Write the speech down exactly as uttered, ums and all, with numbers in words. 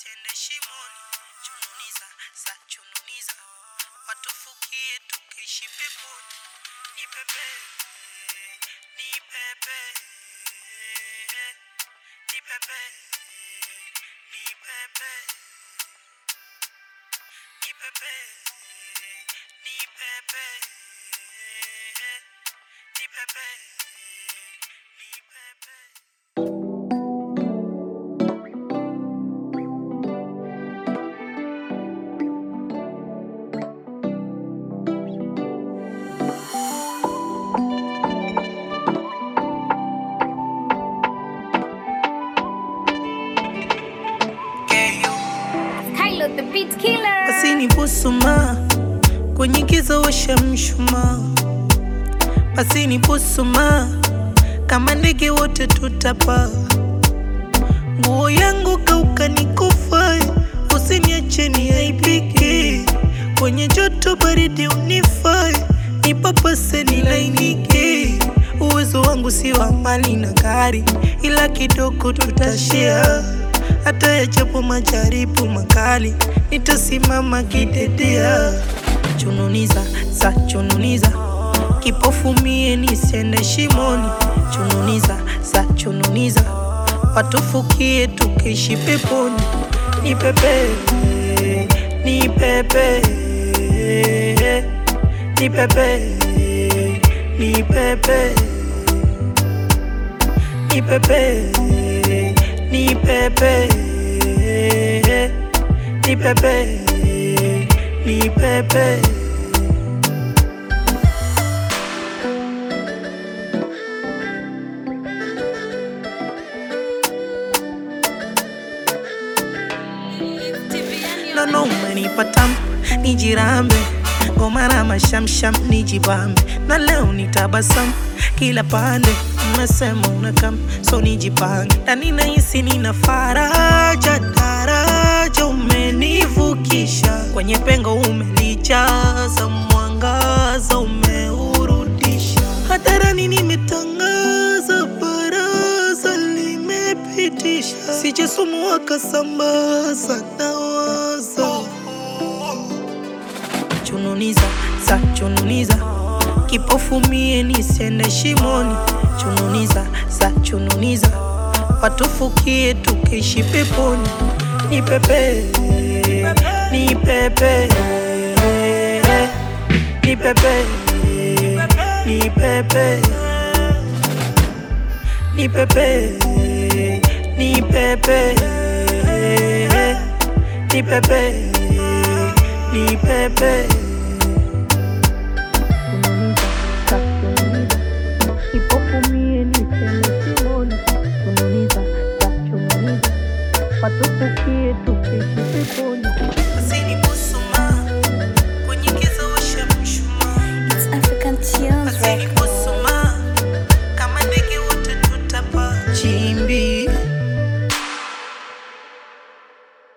nisiende shimoni. Chununiza, sa chununiza, watufukie tukiishi peponi. Ni pepe, ni pepe, ni pepe, ni pepe, ni pepe, ni pepe, ni pepe, ni pepe. The beat killer. Basi ni busuma kwenye giza washa mshumaa. Basi ni busuma kama ndege wote tutapaa. Nguo yangu kauka nikufa, usiniache niaibike. Kwenye joto baridi unifai, nipapase nilainike. Uwezo wangu si wa mali na gari, ila kidogo tutashare. Hata yajapo majaribu makali, nitasimama kidedea. Chununiza, sa chununiza, kipofu mie nisiende shimoni. Chununiza, sa chununiza, watufukie tukiishi peponi. Ni pepe, ni pepe, ni pepe, ni pepe, ni pepe, ni pepe, ni pepe, ni pepe. Nono umenipa tamu, nijirambe. Ngoma na mashamsham nijibambe. Na leo nitabasamu kila pande. Umesema unakam, so nijipange. Na ninahisi nina faraja, daraja umenivukisha. Kwenye pengo umelijaza, mwangaza umeurudisha. Hadharani nimetangaza, baraza limepitisha. Sijasumu wakasambaza nawaza. Chununiza, sa chununiza, kipofu mie nisiende shimoni. Chununiza, sa chununiza, watufukie tukiishi peponi. Ni pepe, ni pepe, ni pepe, ni pepe, ni pepe, ni pepe, ni pepe, ni pepe. Kipofu mie nisiende shimoni. Chununiza, sa chununiza, watufukie tukiishi peponi. Basi ni busuma kwenye giza washa mshumaa. It's African Tunes Records.